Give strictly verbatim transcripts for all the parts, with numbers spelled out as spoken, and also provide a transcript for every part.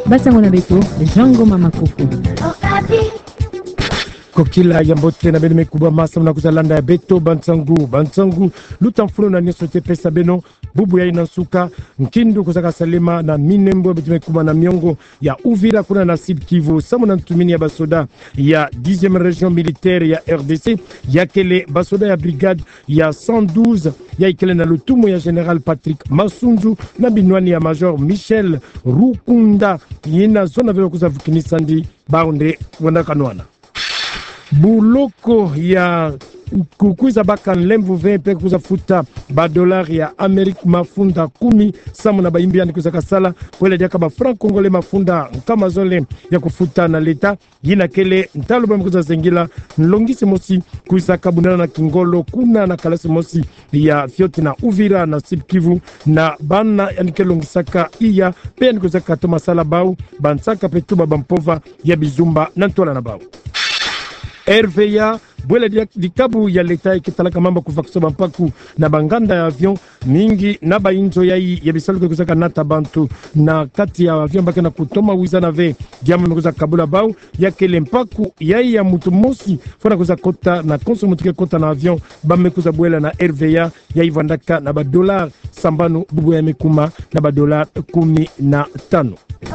Basango na beto Jango Mama Koko. Kokila yambote na benime kuba masa na kuzalanda ya beto Bansangu Bansangu lutamfuno na nyesote pesa beno bubu ya inansuka nkindu kuzaka salema na minembo betime kuba na miongo ya Uvira kuna na Sud Kivu samu na ntumini ya basoda ya dixième région militaire ya R D C ya kele basoda ya brigade ya cent douze ya ikele na lutumu ya General Patrick Masunzu na binwani ya Major Michel Rukunda yina zona vyo kuzavukinisandi baunde wanakanwana buloko ya kukuza baka lemvu vepe kuza futa ba dolari ya Amerika mafunda kumi samu na baimbi yani kuza kasala wele diaka ba franc congolais mafunda kama zole ya kufuta na leta yina kele ntalo ba mkuza zengila nlongisi mosi kuisa kabunana na Kingolo kuna na kalasi mosi ya Fioti na Uvira na Sud Kivu na bana yani kelongisaka iya pe yani kuza katoma sala bau bansaka petuba bampova ya Bizumba na ntola na bau R V A bwele dikabu ya leta ikitalaka mamba kufakusoba mpaku na banganda ya avion mingi na bainzo ya ya bisalu kuzaka nata bantu na kati ya avion baka na kutoma wiza na ve diamu mekuza kabula bau ya kele mpaku ya ya mutu mosi fona kuza kota na konso mutuke kota na avion ba mekuza bwele na R V A ya ivandaka na ba dolar sambanu bubu ya mekuma na ba dolar kumi na tano.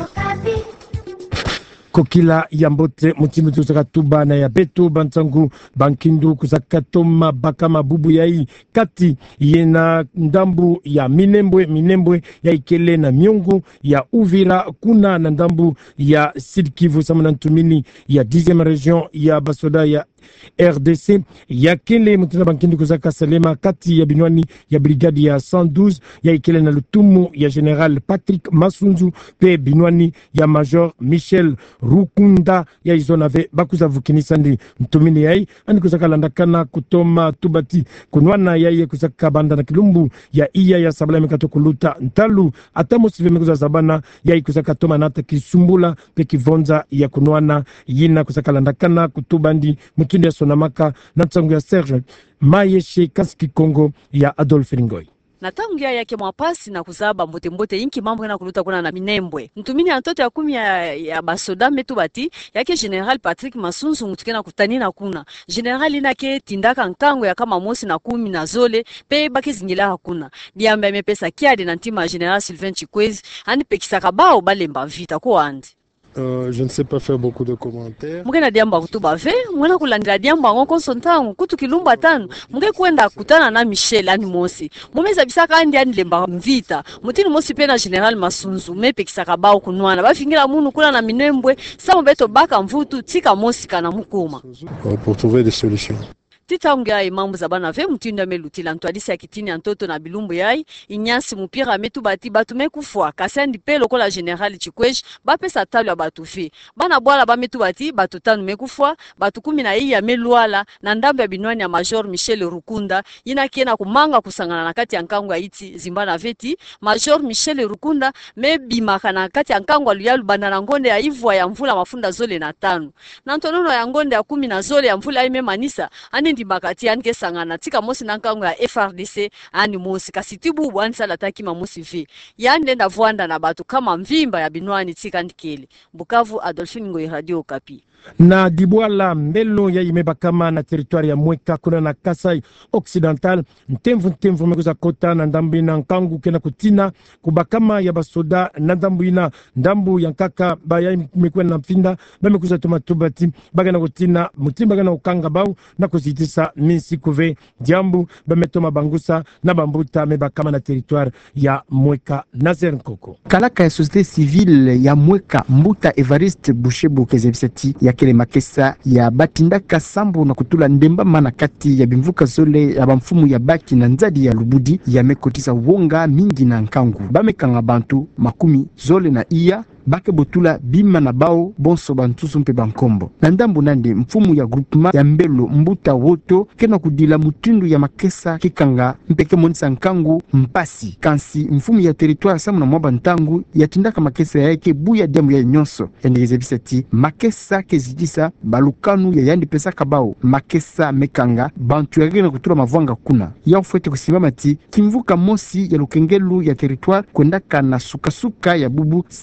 Kokila yambote mutimu tusaka tuba na ya beto Bansangu Bankindu kusaka toma baka mabubu ya hii kati yena ndambu ya Minembwe Minembwe ya ikele na miongo ya Uvira kuna na ndambu ya Sud Kivu samu na ntumini ya dixième région ya basoda ya R D C ya kele mutuna Bankindu kusaka salema kati ya binwani ya brigade ya cent douze ya ikele na lutumu ya General Patrick Masunzu pe binwani ya Major Michel Rukunda ya izonave bakuza vukinisandi mtumini yai ani kusaka landakana kutoma tubati kunwana yai kusaka banda na kilumbu ya iya ya sabala mekato kuluta ntalu atamo sive mekuza zabana yai kusaka toma nata kisumbula pe kivonza ya kunwana yina kusaka landakana kutubandi mutuni ya Sonamaka na tsangu ya Serge Mayeshe Kaski Kongo ya Adolphe Ringoi na tangia yake mwapasi na kuzaba mbote mbote inki mambo na kuluta kuna na Minembwe ntumini antoto ya kumi ya, ya basoda metu bati yake General Patrick Masunzu mutukena kutani na kuna General inake tindaka nkango ya kama mosi na kumi na zole pe baki zingila hakuna diamba mepesa kiade na ntima General Sylvain Chikwezi ani pekisaka bao balemba vita kwa andi. Euh, je ne sais pas faire beaucoup de commentaires. Mugena diamba kutuba ve, mwana kulandira diamba ngoko sontangu kutu kilumba tano, muge kwenda kutana na Michel ani mosi. Mumeza bisaka andi ani lemba mvita. Mutini mosi pena General Masunzu mepe kisaka bao kunwana. Bafingira munu kula na Minembwe, samu beto baka mvutu tika mosi kana mukuma. Pour trouver des solutions. Titaongea mambo za bana ve mtinda melutila ntwadisi ya kitini antoto na bilumbu yai inyasi mupira metu bati batu mekufwa kasandi pelo kola General Chikwesh bapesa talo ya batu fi bana bwala ba metu bati batu tanu mekufwa batu kumi na iya meluala na ndambo ya binwani ya Major Michel Rukunda yina kiena kumanga kusangana na kati ya nkango ya iti zimbana veti Major Michel Rukunda mebimaka na kati ya nkango aluyalu banda na ngonde ya ivwa ya mvula mafunda zole na tano na ntonono ya ngonde ya kumi na zole ya mvula ime manisa ani bakati anke sangana tika mosi nankango ya F R D C ani mosi kasitibu bwani sala taki mamosi vi yande nda vuanda na batu kama mvimba ya binwani tika ndikele Bukavu Adolphine Ngoi Radio Okapi na Dibwala mbelo ya imeba kama na territoire ya Mweka kuna na Kasai Occidental ntemvu ntemvu mekuza kota na ndambu ina nkangu kena kutina kubakama ya basoda na ndambu ina ndambu ya nkaka baya mekwe na mfinda bamekuza tomatubati baga na kutina mutimba baga na ukanga bau na kuzitisa minsi kuve jambu bametoma bangusa na bambuta meba kama na territoire ya Mweka Nazer Nkoko kalaka ya société civile ya Mweka Mbuta Evariste Bouchebu Kezebiseti ya kele makesa ya batindaka sambo na kutula ndemba mana kati ya bimvuka zole ya bamfumu ya baki na nzadi ya lubudi ya mekotisa wonga mingi na nkangu bamekanga bantu makumi zole na iya bake botula bima na bao bonso bantusu mpe bankombo na ndambu nande mfumu ya groupement ya mbelo Mbuta woto kena kudila mutundu ya makesa kikanga mpeke monisa nkangu mpasi kansi mfumu ya territoire samu na mwaba ntangu yatindaka makesa ya eke buya diamu ya nyonso yandegeze bisati makesa kezidisa balukanu ya yandi pesa kabao makesa mekanga bantu ya gena kutula mavwanga kuna ya ufwete kusimama ti kimvuka mosi ya lukengelu ya territoire kwendaka na sukasuka ya bubu sambu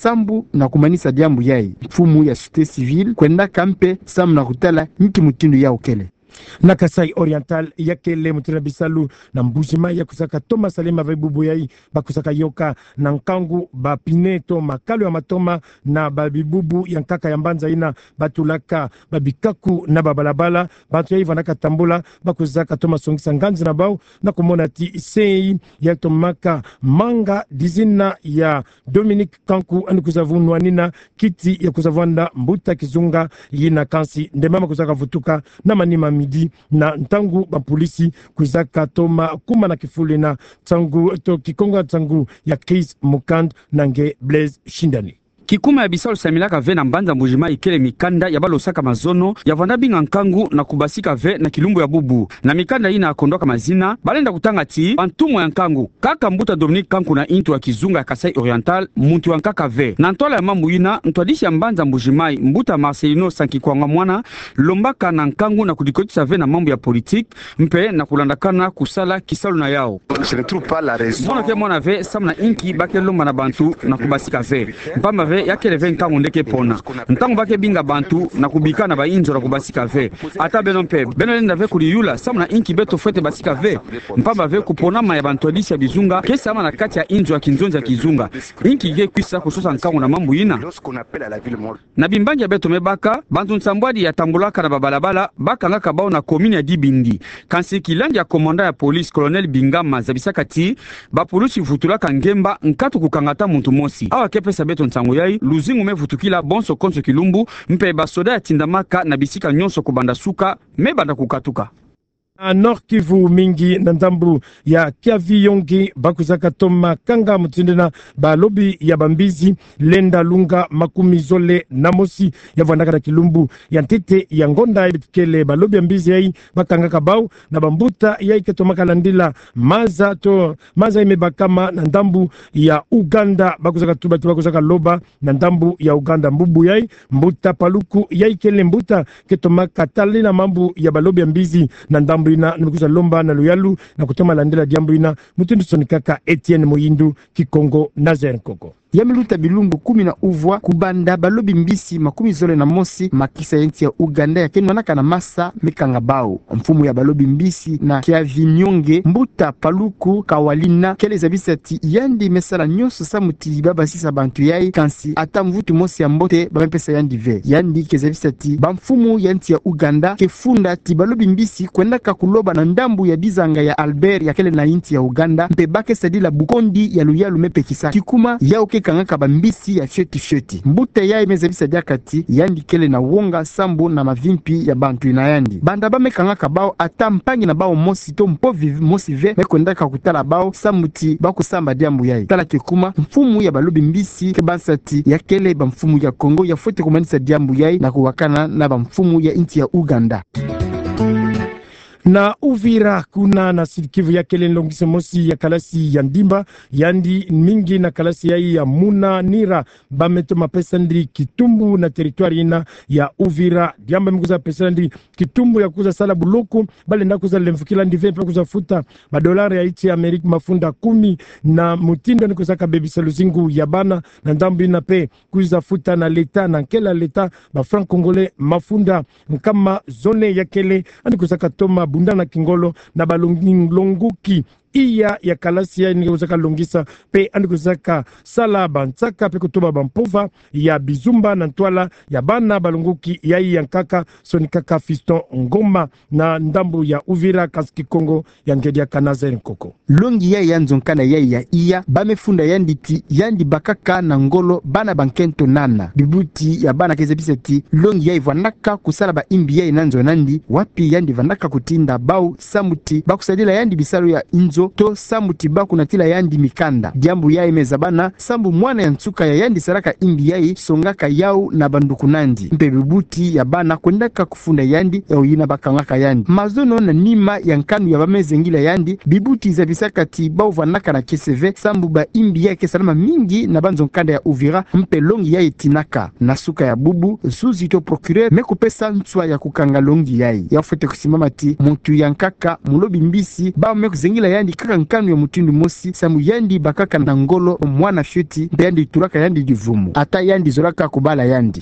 na kumanisa diambu yai mfumu ya société civile kwenda kampe samu na kutala niki mutindo ya ukele na Kasai Oriental yakele mutuna bisalu na mbujima ya kusaka Thomas Salema vibubu yai bakusaka yoka na nkangu ba pineto makalu ya matoma na babibubu ya nkaka ya mbanza ina batulaka babikaku na babalabala batu yai vanaka tambola bakusaka Thomas Songisa nganzi na bao na kumona ti sei ya tomaka manga dizina ya Dominique Kanku anu kuzavunwa nina kiti ya kuzavanda mbuta kizunga yina kansi ndemama kusaka vutuka na manima midi na ntangu ba polisi kuzaka toma kuma na kifuli na tangu to kikonga tangu ya Chris Mukand nange Blaise Shindani. Kikuma ya Bisau Samilaka ve na mbanza mbujima ikele mikanda ya balosaka mazono ya vanda binga nkangu na kubasika ve na kilumbu ya bubu na mikanda ina akondoka mazina balenda kutanga ti bantumo ya nkangu kaka mbuta Dominique Kanku na intu ya kizunga ya Kasai Oriental muntu ya nkaka ve na ntola ya mambu ina ntwadishi ya mbanza mbujima mbuta Marcelino Sankikwanga mwana lombaka na nkangu na kudikotisa ve na mambu ya politik mpe na kulandakana kusala kisalu na yao mwana ke mwana ve samna inki bake lomba na bantu na kubasika ve mpamba ve yakele ve nkangu ndeke pona ntangu bake binga bantu na kubika na ba inzo na kubasika ve ata beno mpe beno lenda ve kuliyula samna inki beto fete basika ve mpamba ve kupona ma ya bantu adisi ya bizunga kesa ama na kati ya inzo ya kinzonzi ya kizunga inki ge kwisa kusosa nkangu na mambu ina na bimbangi ya beto mebaka bantu nsambwadi ya tambulaka na babalabala baka ngaka bao na komini ya Dibindi kansi kilandi ya komanda ya polisi Colonel Bingama zabisaka ti ba polisi vutulaka ngemba nkatu kukangata muntu mosi awa kepesa beto nsango yai luzingu me vutukila bonso konso kilumbu mpe basoda ya tindamaka na bisika nyonso kubanda suka me banda kukatuka. A Nord Kivu mingi na ndambu ya Kiavi Yongi bakuzaka toma kanga mutindena ba lobi ya bambizi lenda lunga makumi zole namosi ya vandaka na kilumbu ya ntete ya ngonda ibitikele ba lobi ya mbizi yai bakanga kabau na bambuta yai ketoma kalandila maza to maza imebakama na ndambu ya Uganda bakuzaka tuba tuba bakuzaka loba na ndambu ya Uganda mbubu yai mbuta paluku yai kele mbuta ketoma katalina mambu ya ba lobi ya mbizi na ndambu ina nukuza lomba na luyalu na kutoma landela diambu ina mutundu sonikaka Etienne Moyindu Kikongo Nazaire Koko Yamiluta bilumbu kumi na uvwa kubanda balobi mbisi makumi zole na mosi makisa yenti ya Uganda ya kenwanaka na masa mikanga bao mfumu ya balobi mbisi na kia vinyonge mbuta paluku kawalina kele zabisati yandi mesala nyoso samuti baba sisa bantu yai kansi ata mvutu mosi ya mbote bamepesa yandi ve yandi kezabisati bamfumu yenti ya Uganda kefunda ti balobi mbisi kwenda kakuloba na ndambu ya dizanga ya Albert ya kele na inti ya Uganda mpe bake sadila bukondi ya luyalu mepe kisa kikuma ya uke kangaka bambisi ya sheti sheti mbute ya imezabisa diakati yandi kele na wonga sambu na mavimpi ya bantu ina yandi banda bame kangaka bao ata mpangi na bao mosi to mpo vivi mosi ve mekondaka kutala bao samuti bako samba diambu yai tala kikuma mfumu ya balobi mbisi kebansati ya kele ba mfumu ya Kongo ya fote kumanisa diambu yai na kuwakana na ba mfumu ya inti ya Uganda. Na Uvira kuna na Kivu ya kele nlongise mosi ya kalasi ya ndimba yandi mingi na kalasi ya ya muna nira bameto mapesa ndri kitumbu na territoire ina ya Uvira diamba mkuza pesa ndri kitumbu ya kuza sala buloko bale na kuza lemfukila ndive pa kuza futa badolari ya iti ya Amerika mafunda kumi na mutindo ni kuza kabebisa luzingu ya bana na ndambu ina pe kuza futa na leta na kela leta ba franc congolais mafunda kama zone ya kele ani kuza katoma bunda na kingolo na balonguki iya ya kalasi ya ni uzaka longisa pe andikuzaka sala bantsaka pe kutoba bampova ya bizumba na ntwala ya bana balonguki ya yankaka sonikaka Fiston Ngoma na ndambu ya Uvira kaski Kongo ya ngedia Kanazaire Koko longi ya yanzonkana ya ya iya bamefunda yanditi yandi bakaka na ngolo bana bankento nana bibuti ya bana kezebiseti longi ya ivandaka kusala ba imbi ya inanzo nandi wapi yandi vandaka kutinda bau samuti bakusadila yandi bisalo ya inzo to samuti baku natila yandi mikanda diambu ya imezabana sambu mwana ya nsuka ya yandi saraka imbi ya songaka yau na banduku nandi mpe bibuti ya bana kwendaka kufunda yandi ya uyina bakangaka yandi mazono na nima ya nkanu ya bamezengila yandi bibuti za bisaka ti bau vanaka na keseve sambu ba imbi ya kesalama mingi na banzo nkanda ya Uvira mpe longi ya itinaka na suka ya bubu suzi to procureur me kupesa ntswa ya kukanga longi ya ya fete kusimama ti muntu ya nkaka mulobi mbisi ba me kuzengila yandi yandi kaka nkanu ya mutindu mosi samu yandi bakaka na ngolo mwana fyuti yandi turaka yandi divumu ata yandi zoraka kubala yandi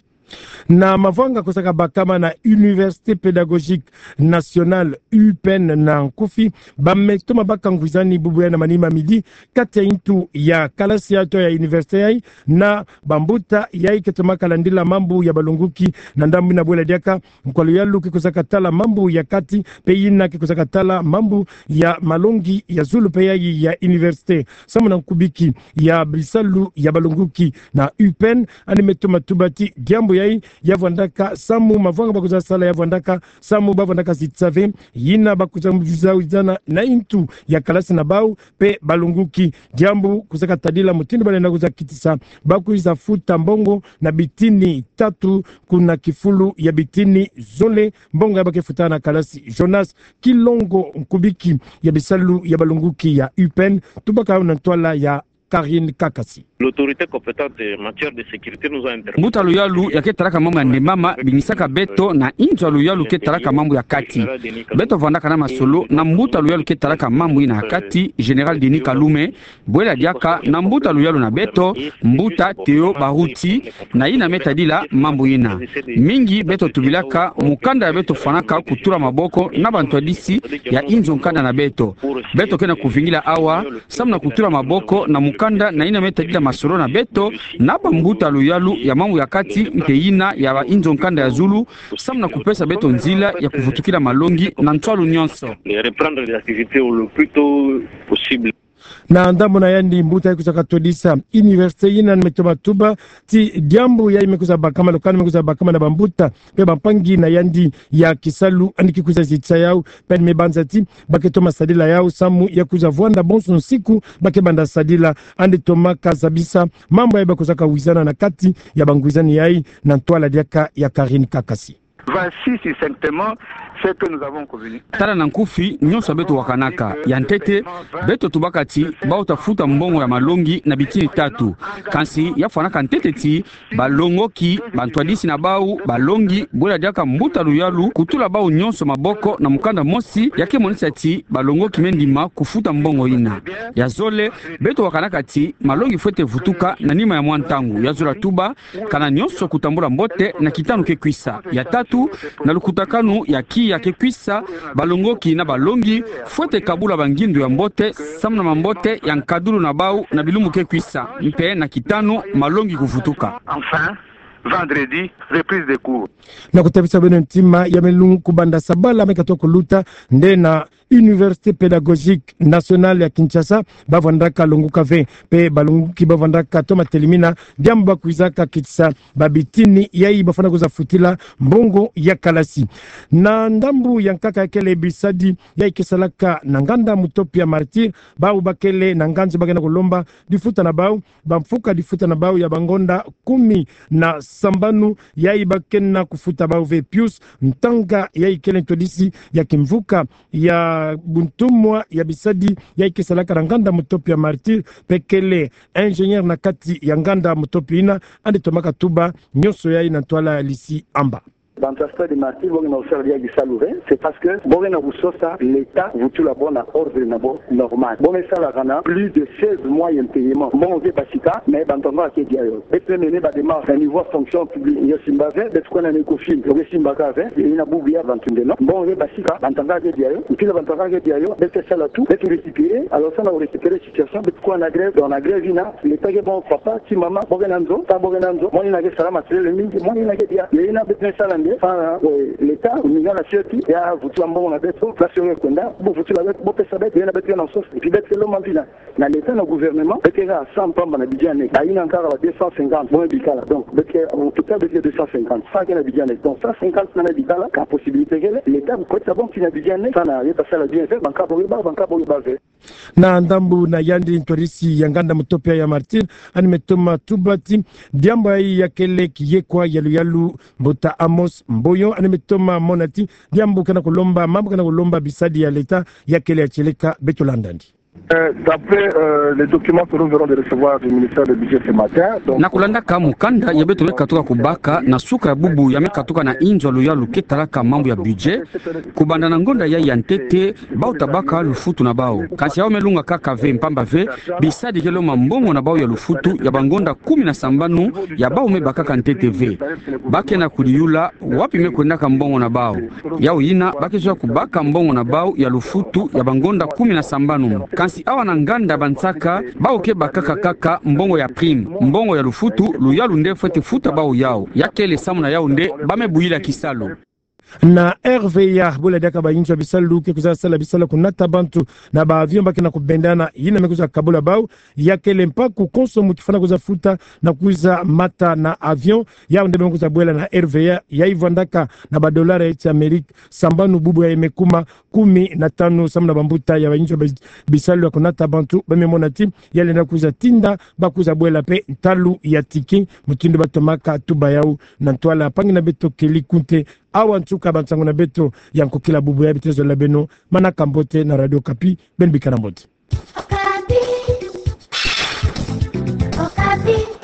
na mavanga kusaka bakama na Université Pédagogique Nationale U P N na Nkufi bametoma bakangwizani bubu ya na manima midi kati ya intu ya kalasi yato ya université yai na bambuta yai ketoma kalandila mambu ya balunguki na ndambu na bwela diaka mkwalo ya luki kusaka tala mambu ya kati peyina kusaka tala mambu ya malongi ya zulu peyai ya université samu na nkubiki ya bisalu ya balunguki na U P N animetoma tubati diambo yai yavandaka samu mavanga bakuza sala yavandaka samu bavandaka zitsave yina bakuza mvizana na intu ya kalasi na bau pe balunguki jambu kusaka tadila mutindi bale na kuza kitisa bakuza futa mbongo na bitini tatu kuna kifulu ya bitini zole mbongo ya bakefuta na kalasi Jonas Kilongo Nkubiki ya bisalu ya balunguki ya U P N tubaka na twala ya Karine Kakasi. L'autorité compétente en matière de sécurité nous a interpellé. Mbuta luyalu ya ketaraka mambo ya ndemama binisaka beto na inja luyalu ketaraka mambo ya kati. Beto vandaka na masolo na mbuta luyalu ketaraka mambo ina kati General Denis Kalume bwela diaka na mbuta luyalu na beto mbuta Theo Baruti na ina metadila mambo ina. Mingi beto tubilaka mukanda ya beto fanaka kutura maboko na bantu adisi ya inzo nkanda na beto. Beto kena kuvingila awa samna kutura maboko na mukanda na ina metadila masolo na beto na bambuta luyalu ya mambo ya kati mpeina ya ba inzo nkanda ya Zulu samna kupesa beto nzila ya kuvutukila malongi na ntwalu nyonso reprendre les activités le plus tôt possible. Na ndambo na yandi mbuta kusaka todisa universite yina nimetoma tuba ti diambu ya imekuza bakama lokani imekuza bakama na bambuta pe bampangi na yandi ya kisalu andiki kuza zitsa yao pe mebanza ti baketoma sadila yao samu ya kuza vuanda bonso siku bakebanda sadila andi toma kazabisa mambo ya bakusaka wizana na kati ya bangwizani yai na ntwala diaka ya Karine Kakasi. Voici succinctement ce que nous avons convenu. Tala na Nkufi nyonso beto wakanaka ya ntete beto tubakati ba utafuta mbongo ya malongi na bitini tatu kansi ya fanaka ntete ti balongoki bantwadisi na bau balongi bwela diaka mbuta luyalu kutula bau nyonso maboko na mukanda mosi yake monisa ti balongoki mendima kufuta mbongo ina ya zole beto wakanaka ti malongi fwete vutuka na nima ya mwantangu ya zola tuba kana nyonso kutambula mbote na kitanu kekwisa ya tatu na lukutakanu ya ki ya kekwisa balongoki na balongi fwete kabula bangindu ya mbote samna mambote ya nkadulu na bau na bilumu kekwisa mpe na kitano malongi kufutuka. Enfin, vendredi, reprise des cours. Na kutabisa beno ntima ya melungu kubanda sabala mekato kuluta nde na Université Pédagogique Nationale ya Kinshasa bavandaka longuka ve pe balunguki bavandaka toma telimina diamba kuizaka kitsa babitini yai bafana kuza futila mbongo ya kalasi na ndambu ya nkaka yakele bisadi yai kisalaka na nganda mutopia martir bau bakele na nganzi bagena kulomba difuta na bau bamfuka difuta na bau ya bangonda kumi na sambanu yai bakena kufuta bau ve pius ntanga yai kele todisi ya kimvuka ya buntumwa ya bisadi ya ikisalaka na nganda mutopi ya martir pekele ingénieur na kati ya nganda mutopi ina andi tomaka tuba nyoso ya ina twala lisi amba. Dans le transport de martyrs, c'est parce que l'État vous tout la bonne ordre normal. Bon, mais ça, là, plus de seize mois impayement. Bon, on veut pas si tard, mais dans ton cas, il y a des mené des démarches à niveau fonction publique. Il y a Simbave, des qu'on a un écofil, il y a Simbave, il y a Boubia, vingt et un ans. Bon, on veut pas si tard, dans ton cas, il y a et puis dans ton cas, il y a des ça là tout, des récupérer. Alors, ça, on a récupéré la situation, des qu'on a grève, on a grève, l'État est bon, papa, si maman, Bogenanzo, pas Bogenanzo, moi, il y a des salaires matériels, moi, il y a des dia, il y a des salaires. L'État, il y a la sûreté, il y a vous tout le monde a besoin, la sûreté qu'on a, vous tout la besoin, ça va être, il y a besoin en sauce, et puis d'être l'homme en ville. Dans l'État, le gouvernement, il y a cent pommes en Abidjan, il y a encore deux cent cinquante, bon, donc, en tout cas, il y a deux cent cinquante, ça qui est Abidjan, donc cent cinquante dans l'Abidjan, la possibilité que l'État, vous connaissez bon qu'il y a Abidjan, ça n'a rien passé à la bien fait, banca boriba, banca boriba fait. Na ndambu na yandi ntorisi ya nganda mutopia ya martir animetoma tubati diamba ya kele kiyekwa yalu yalu mbota Amos Mboyo animetoma monati diambu kana kulomba mambo kana kulomba bisadi ya leta ya kele ya cheleka beto landandi. Euh, D'après euh, les documents que nous venons de recevoir du ministère du budget ce matin, donc na kulanda ka mukanda ya beto mekatuka kubaka na suka ya bubu ya mekatuka na inzo luya luketalaka mambo ya budget kubanda na ngonda ya yantete bao tabaka lufutu na bao kasi yao melunga kaka ve mpamba ve bisadi kelo mambongo na bao ya lufutu ya bangonda kumi na sambanu ya bao mebaka kantete ve bake na kuliyula wapi mekwenda ka mbongo na bao yao ina bake zoya kubaka mbongo na bao ya lufutu ya bangonda kumi na sambanu kasi awa na nganda bansaka bao ke bakaka kaka mbongo ya prime mbongo ya lufutu luya lunde fete futa bao yao yakele samu na yao nde bamebuila kisalo na R V A bola daka ba inja bisalu ke kuza sala bisala kunata bantu na ba avion baki na kubendana yina mekuza kabola bao yakele mpa ku konsomu kifana kuza futa na kuza mata na avion ya ndebe mekuza bola na R V A ya ivandaka na ba dolara ya Amerika sambanu bubu ya imekuma kumi na tano samna bambuta ya inja bisalu kunata bantu bamemona tim yale na kuza tinda bakuza bola pe talu ya tiki mutindo batomaka tuba yao na twala pangi na beto kelikunte awa ntuka bantango na beto yanko kila bubu ya bitezo la beno mana kambote na Radio Kapi Ben Bikarambote. Okapi. Okapi.